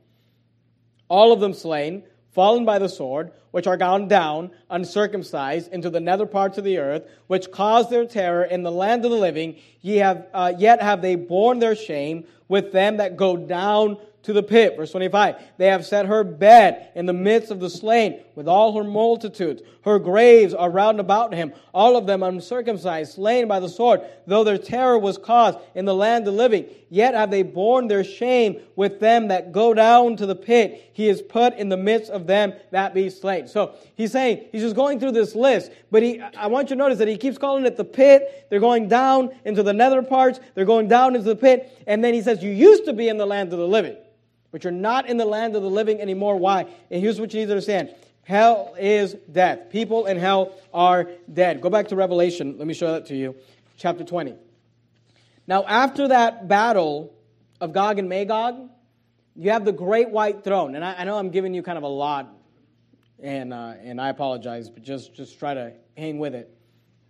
All of them slain, fallen by the sword, which are gone down, uncircumcised, into the nether parts of the earth, which caused their terror in the land of the living. Ye have uh, yet have they borne their shame with them that go down to the pit. Verse twenty-five. They have set her bed in the midst of the slain, with all her multitudes. Her graves are round about him, all of them uncircumcised, slain by the sword, though their terror was caused in the land of the living. Yet have they borne their shame with them that go down to the pit. He is put in the midst of them that be slain. So he's saying, he's just going through this list, but he, I want you to notice that he keeps calling it the pit. They're going down into the nether parts. They're going down into the pit. And then he says, you used to be in the land of the living, but you're not in the land of the living anymore. Why? And here's what you need to understand. Hell is death. People in hell are dead. Go back to Revelation. Let me show that to you. Chapter twenty. Now, after that battle of Gog and Magog, you have the great white throne. And I, I know I'm giving you kind of a lot, and uh, and I apologize, but just, just try to hang with it.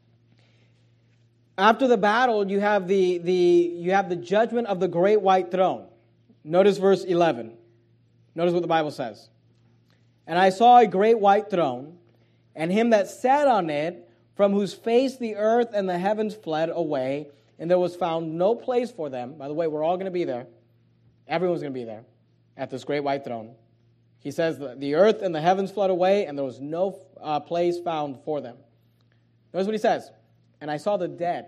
After the battle, you have the, the you have the judgment of the great white throne. Notice verse eleven. Notice what the Bible says. And I saw a great white throne, and him that sat on it, from whose face the earth and the heavens fled away, and there was found no place for them. By the way, we're all going to be there. Everyone's going to be there at this great white throne. He says the earth and the heavens fled away, and there was no uh, place found for them. Notice what he says. And I saw the dead,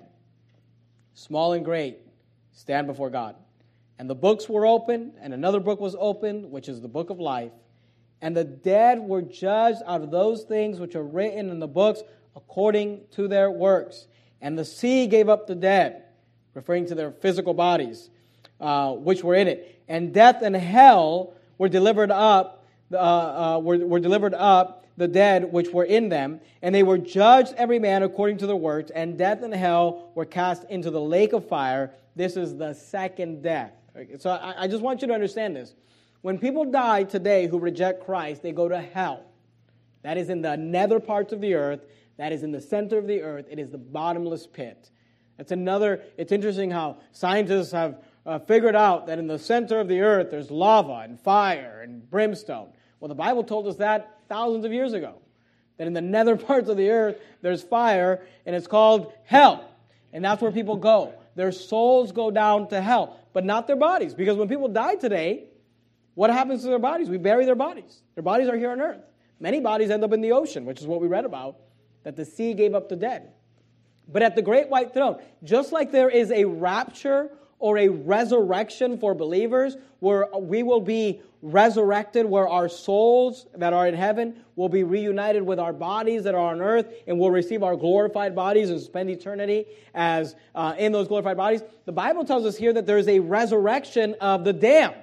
small and great, stand before God. And the books were opened, and another book was opened, which is the book of life. And the dead were judged out of those things which are written in the books according to their works. And the sea gave up the dead, referring to their physical bodies, uh, which were in it. And death and hell were delivered up, uh, uh, were, were delivered up, the dead which were in them, and they were judged every man according to their works, and death and hell were cast into the lake of fire. This is the second death. So I, I just want you to understand this. When people die today who reject Christ, they go to hell. That is in the nether parts of the earth. That is in the center of the earth. It is the bottomless pit. That's another, it's interesting how scientists have uh, figured out that in the center of the earth there's lava and fire and brimstone. Well, the Bible told us that thousands of years ago. That in the nether parts of the earth there's fire, and it's called hell. And that's where people go. Their souls go down to hell, but not their bodies. Because when people die today, what happens to their bodies? We bury their bodies. Their bodies are here on earth. Many bodies end up in the ocean, which is what we read about, that the sea gave up the dead. But at the great white throne, just like there is a rapture or a resurrection for believers, where we will be resurrected, where our souls that are in heaven will be reunited with our bodies that are on earth, and we'll receive our glorified bodies and spend eternity as uh, in those glorified bodies. The Bible tells us here that there is a resurrection of the damned.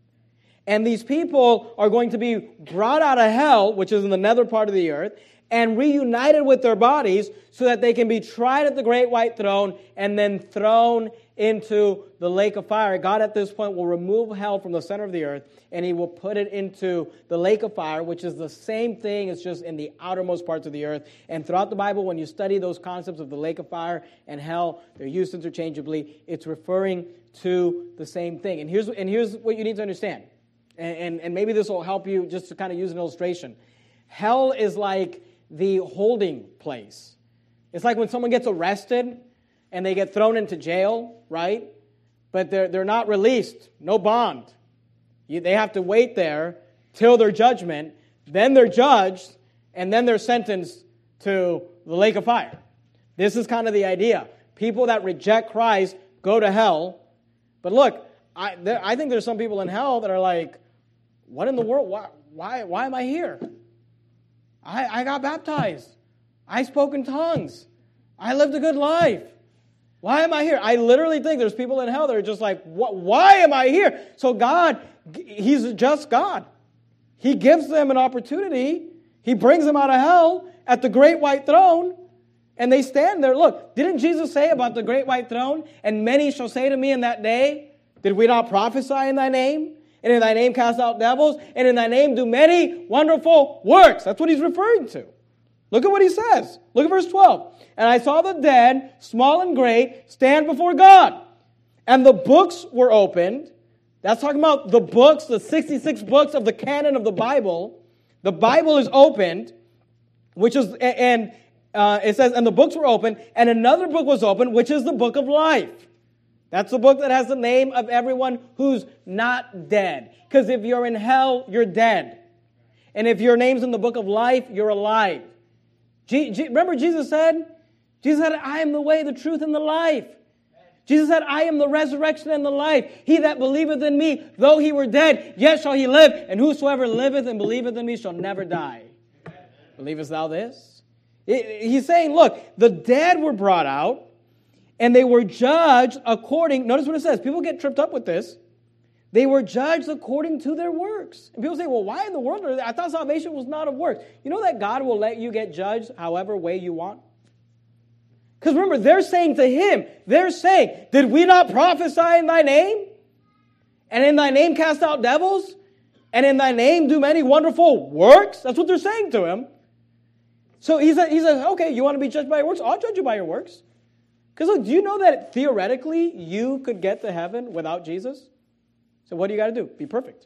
And these people are going to be brought out of hell, which is in the nether part of the earth, and reunited with their bodies so that they can be tried at the great white throne and then thrown into the lake of fire. God at this point will remove hell from the center of the earth, and he will put it into the lake of fire, which is the same thing. It's just in the outermost parts of the earth. And throughout the Bible, when you study those concepts of the lake of fire and hell, they're used interchangeably. It's referring to the same thing. And here's, and here's what you need to understand. And, and, and maybe this will help you just to kind of use an illustration. Hell is like the holding place. It's like when someone gets arrested and they get thrown into jail, right? But they're, they're not released, no bond. You, they have to wait there till their judgment, then they're judged, and then they're sentenced to the lake of fire. This is kind of the idea. People that reject Christ go to hell. But look, I, there, I think there's some people in hell that are like, what in the world? Why, why, why am I here? I, I got baptized. I spoke in tongues. I lived a good life. Why am I here? I literally think there's people in hell that are just like, what, why am I here? So God, he's just God. He gives them an opportunity. He brings them out of hell at the great white throne, and they stand there. Look, didn't Jesus say about the great white throne, and many shall say to me in that day, did we not prophesy in thy name? And in thy name cast out devils, and in thy name do many wonderful works. That's what he's referring to. Look at what he says. Look at verse twelve. And I saw the dead, small and great, stand before God. And the books were opened. That's talking about the books, the sixty-six books of the canon of the Bible. The Bible is opened, which is, and uh, it says, and the books were opened, and another book was opened, which is the book of life. That's the book that has the name of everyone who's not dead. Because if you're in hell, you're dead. And if your name's in the book of life, you're alive. G- G- remember Jesus said? Jesus said, I am the way, the truth, and the life. Jesus said, I am the resurrection and the life. He that believeth in me, though he were dead, yet shall he live. And whosoever liveth and believeth in me shall never die. Believest thou this? He's saying, look, the dead were brought out, and they were judged according, notice what it says. People get tripped up with this. They were judged according to their works. And people say, well, why in the world? I thought salvation was not of works. You know that God will let you get judged however way you want? Because remember, they're saying to him, they're saying, did we not prophesy in thy name? And in thy name cast out devils? And in thy name do many wonderful works? That's what they're saying to him. So he said, he says, okay, you want to be judged by your works? I'll judge you by your works. Because look, do you know that theoretically you could get to heaven without Jesus? So what do you got to do? Be perfect.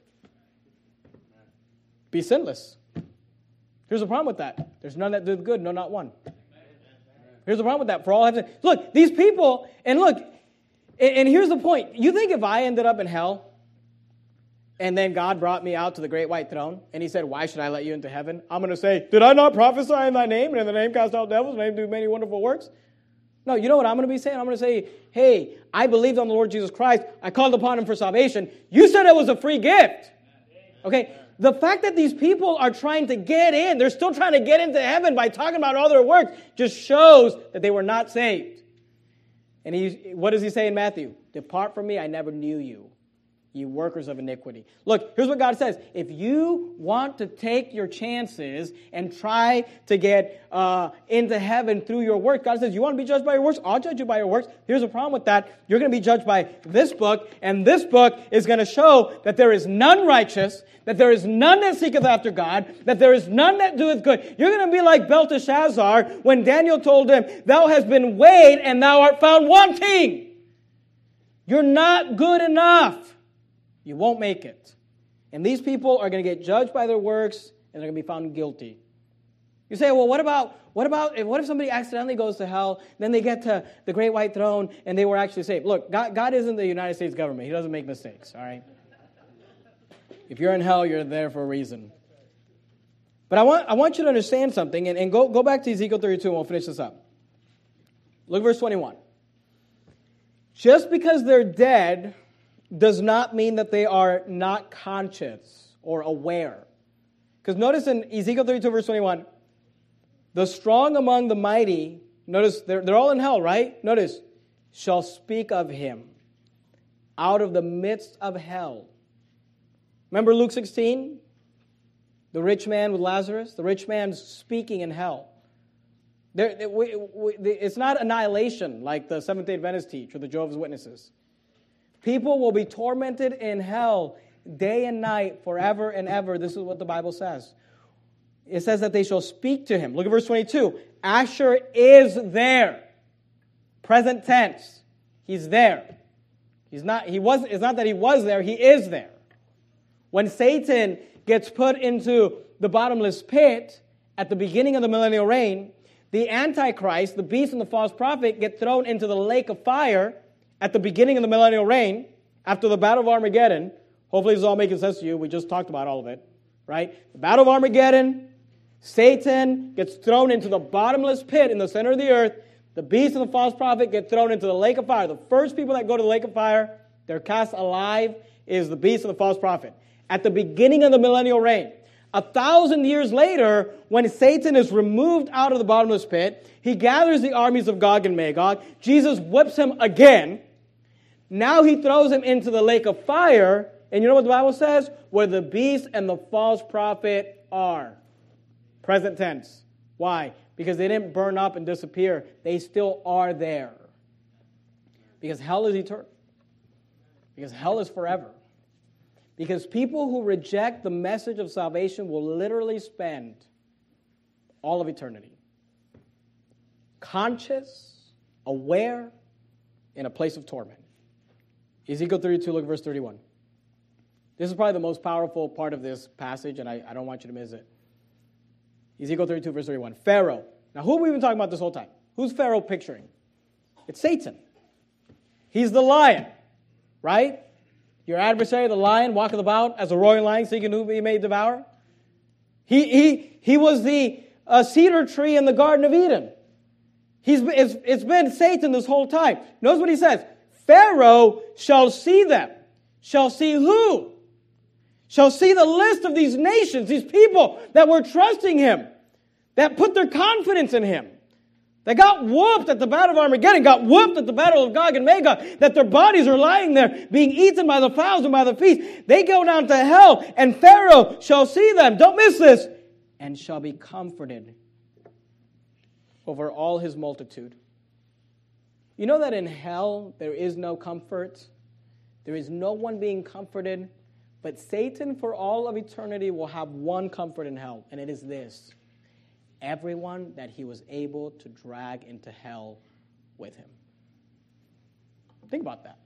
Be sinless. Here's the problem with that. There's none that do good, no, not one. Here's the problem with that. For all have look, these people, and look, and, and here's the point. You think if I ended up in hell, and then God brought me out to the great white throne, and he said, why should I let you into heaven? I'm going to say, did I not prophesy in thy name, and in the name cast out devils, and in the name do many wonderful works? No, you know what I'm going to be saying? I'm going to say, hey, I believed on the Lord Jesus Christ. I called upon him for salvation. You said it was a free gift. Okay? The fact that these people are trying to get in, they're still trying to get into heaven by talking about all their works, just shows that they were not saved. And he, what does he say in Matthew? Depart from me, I never knew you, you workers of iniquity. Look, here's what God says. If you want to take your chances and try to get uh, into heaven through your work, God says, you want to be judged by your works? I'll judge you by your works. Here's the problem with that. You're going to be judged by this book, and this book is going to show that there is none righteous, that there is none that seeketh after God, that there is none that doeth good. You're going to be like Belteshazzar when Daniel told him, thou hast been weighed and thou art found wanting. You're not good enough. You won't make it. And these people are going to get judged by their works, and they're going to be found guilty. You say, well, what about, what about, if, what if somebody accidentally goes to hell, then they get to the great white throne, and they were actually saved? Look, God, God isn't the United States government. He doesn't make mistakes, all right? If you're in hell, you're there for a reason. But I want, I want you to understand something, and, and go, go back to Ezekiel thirty-two, and we'll finish this up. Look at verse twenty-one. Just because they're dead does not mean that they are not conscious or aware. Because notice in Ezekiel thirty-two, verse twenty-one, the strong among the mighty, notice they're, they're all in hell, right? Notice, shall speak of him out of the midst of hell. Remember Luke sixteen? The rich man with Lazarus? The rich man's speaking in hell. There, we, we, it's not annihilation like the Seventh-day Adventists teach or the Jehovah's Witnesses. People will be tormented in hell day and night forever and ever. This is what the Bible says. It says that they shall speak to him. Look at verse twenty-two. Asher is there. Present tense. He's there. He's not, he wasn't, it's not that he was there, he is there. When Satan gets put into the bottomless pit at the beginning of the millennial reign, the Antichrist, the beast and the false prophet, get thrown into the lake of fire at the beginning of the millennial reign, after the Battle of Armageddon. Hopefully this is all making sense to you. We just talked about all of it, right? The Battle of Armageddon, Satan gets thrown into the bottomless pit in the center of the earth. The beast and the false prophet get thrown into the lake of fire. The first people that go to the lake of fire, they're cast alive, is the beast and the false prophet. At the beginning of the millennial reign. A thousand years later, when Satan is removed out of the bottomless pit, he gathers the armies of Gog and Magog. Jesus whips him again. Now he throws him into the lake of fire. And you know what the Bible says? Where the beast and the false prophet are. Present tense. Why? Because they didn't burn up and disappear. They still are there. Because hell is eternal. Because hell is forever. Because people who reject the message of salvation will literally spend all of eternity conscious, aware, in a place of torment. Ezekiel thirty-two, look at verse thirty-one. This is probably the most powerful part of this passage, and I, I don't want you to miss it. Ezekiel thirty-two, verse thirty-one. Pharaoh. Now, who have we been talking about this whole time? Who's Pharaoh picturing? It's Satan. He's the lion, right? Your adversary, the lion, walketh about as a roaring lion, seeking whom he may devour. He, he, he was the uh, cedar tree in the Garden of Eden. He's, it's, it's been Satan this whole time. Notice what he says. Pharaoh shall see them. Shall see who? Shall see the list of these nations, these people that were trusting him, that put their confidence in him. They got whooped at the Battle of Armageddon, got whooped at the Battle of Gog and Magog, that their bodies are lying there, being eaten by the fowls and by the feast. They go down to hell, and Pharaoh shall see them. Don't miss this. And shall be comforted over all his multitude. You know that in hell there is no comfort? There is no one being comforted, but Satan for all of eternity will have one comfort in hell, and it is this. Everyone that he was able to drag into hell with him. Think about that.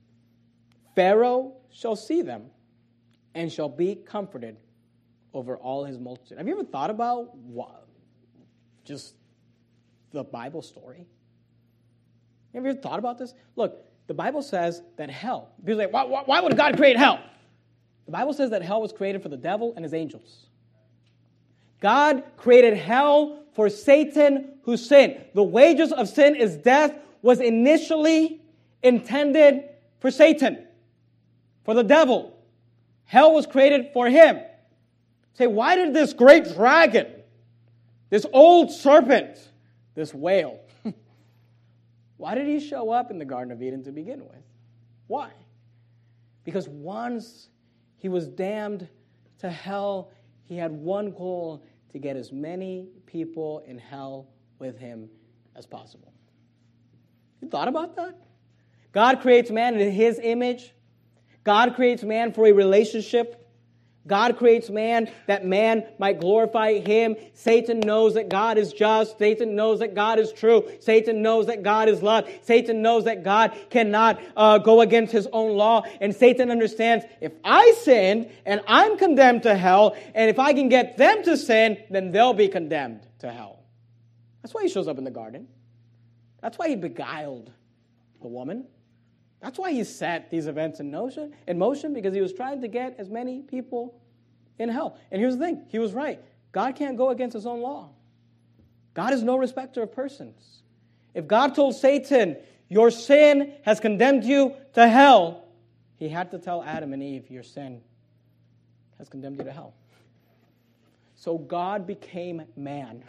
Pharaoh shall see them and shall be comforted over all his multitude. Have you ever thought about what, just the Bible story? Have you ever thought about this? Look, the Bible says that hell, people say, why, why, why would God create hell? The Bible says that hell was created for the devil and his angels. God created hell for Satan who sinned. The wages of sin is death was initially intended for Satan, for the devil. Hell was created for him. Say, why did this great dragon, this old serpent, this whale, why did he show up in the Garden of Eden to begin with? Why? Because once he was damned to hell, he had one goal: to get as many people in hell with him as possible. You thought about that? God creates man in his image. God creates man for a relationship. God creates man that man might glorify him. Satan knows that God is just. Satan knows that God is true. Satan knows that God is love. Satan knows that God cannot uh, go against his own law. And Satan understands, if I sinned and I'm condemned to hell, and if I can get them to sin, then they'll be condemned to hell. That's why he shows up in the garden. That's why he beguiled the woman. That's why he set these events in motion, in motion, because he was trying to get as many people in hell. And here's the thing. He was right. God can't go against his own law. God is no respecter of persons. If God told Satan, your sin has condemned you to hell, he had to tell Adam and Eve, your sin has condemned you to hell. So God became man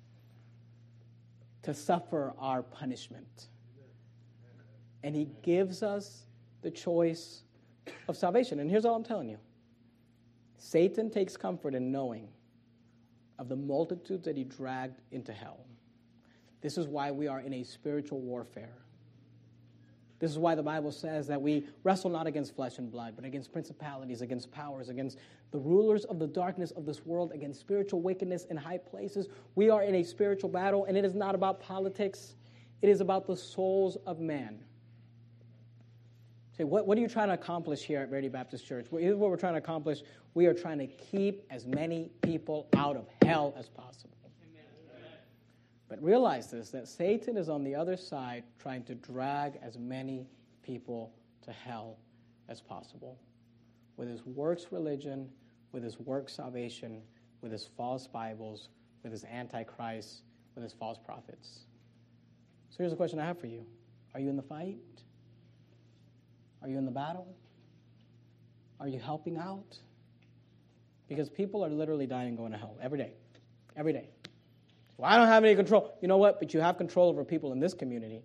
to suffer our punishment. And he gives us the choice of salvation. And here's all I'm telling you. Satan takes comfort in knowing of the multitudes that he dragged into hell. This is why we are in a spiritual warfare. This is why the Bible says that we wrestle not against flesh and blood, but against principalities, against powers, against the rulers of the darkness of this world, against spiritual wickedness in high places. We are in a spiritual battle, and it is not about politics. It is about the souls of man. Say, what, what are you trying to accomplish here at Verity Baptist Church? Well, here's what we're trying to accomplish. We are trying to keep as many people out of hell as possible. Amen. But realize this, that Satan is on the other side trying to drag as many people to hell as possible. With his works religion, with his works salvation, with his false Bibles, with his antichrist, with his false prophets. So here's a question I have for you. Are you in the fight? Are you in the battle? Are you helping out? Because people are literally dying and going to hell every day. Every day. Well, I don't have any control. You know what? But you have control over people in this community.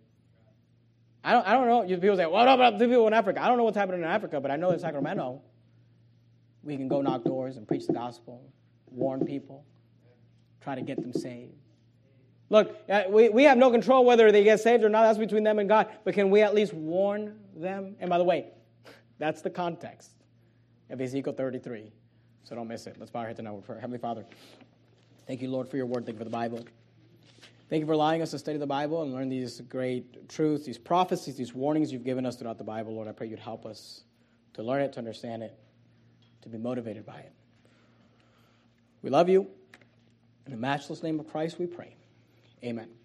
I don't I don't know. People say, well, what about the people in Africa? I don't know what's happening in Africa, but I know in Sacramento, we can go knock doors and preach the gospel, warn people, try to get them saved. Look, we, we have no control whether they get saved or not. That's between them and God. But can we at least warn them? And by the way, that's the context of Ezekiel thirty-three. So don't miss it. Let's bow our heads and now for Heavenly Father. Thank you, Lord, for your word. Thank you for the Bible. Thank you for allowing us to study the Bible and learn these great truths, these prophecies, these warnings you've given us throughout the Bible. Lord, I pray you'd help us to learn it, to understand it, to be motivated by it. We love you. In the matchless name of Christ we pray. Amen.